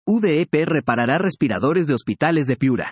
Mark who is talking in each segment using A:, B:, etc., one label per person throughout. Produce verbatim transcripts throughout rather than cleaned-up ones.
A: U D E P reparará respiradores de hospitales de Piura.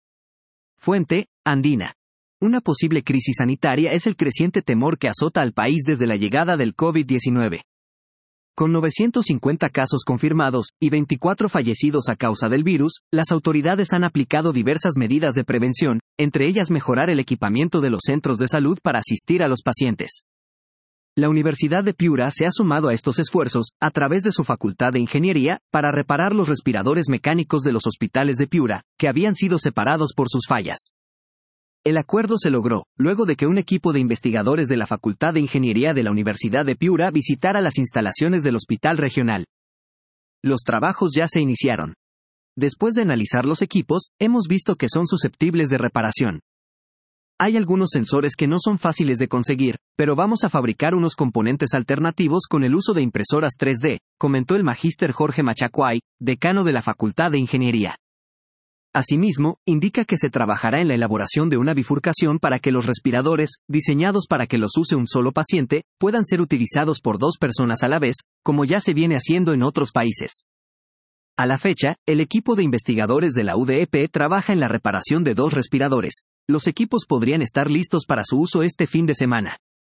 A: Fuente, Andina. Una posible crisis sanitaria es el creciente temor que azota al país desde la llegada del COVID diecinueve. Con novecientos cincuenta casos confirmados y veinticuatro fallecidos a causa del virus, las autoridades han aplicado diversas medidas de prevención, entre ellas mejorar el equipamiento de los centros de salud para asistir a los pacientes. La Universidad de Piura se ha sumado a estos esfuerzos, a través de su Facultad de Ingeniería, para reparar los respiradores mecánicos de los hospitales de Piura, que habían sido separados por sus fallas. El acuerdo se logró, luego de que un equipo de investigadores de la Facultad de Ingeniería de la Universidad de Piura visitara las instalaciones del hospital regional. Los trabajos ya se iniciaron. Después de analizar los equipos, hemos visto que son susceptibles de reparación. Hay algunos sensores que no son fáciles de conseguir, pero vamos a fabricar unos componentes alternativos con el uso de impresoras tres D, comentó el magíster Jorge Machacuay, decano de la Facultad de Ingeniería. Asimismo, indica que se trabajará en la elaboración de una bifurcación para que los respiradores, diseñados para que los use un solo paciente, puedan ser utilizados por dos personas a la vez, como ya se viene haciendo en otros países. A la fecha, el equipo de investigadores de la U D E P trabaja en la reparación de dos respiradores. Los equipos podrían estar listos para su uso este fin de semana.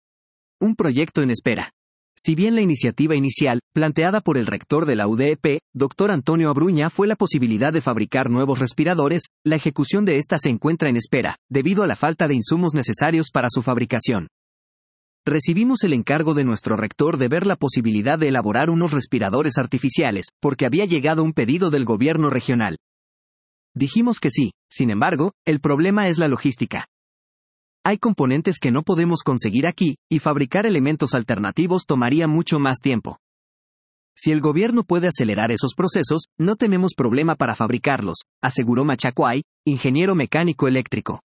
A: Un proyecto en espera. Si bien la iniciativa inicial, planteada por el rector de la U D E P, doctor Antonio Abruña, fue la posibilidad de fabricar nuevos respiradores, la ejecución de esta se encuentra en espera, debido a la falta de insumos necesarios para su fabricación. Recibimos el encargo de nuestro rector de ver la posibilidad de elaborar unos respiradores artificiales, porque había llegado un pedido del gobierno regional. Dijimos que sí, sin embargo, el problema es la logística. Hay componentes que no podemos conseguir aquí, y fabricar elementos alternativos tomaría mucho más tiempo. Si el gobierno puede acelerar esos procesos, no tenemos problema para fabricarlos, aseguró Machacuay, ingeniero mecánico eléctrico.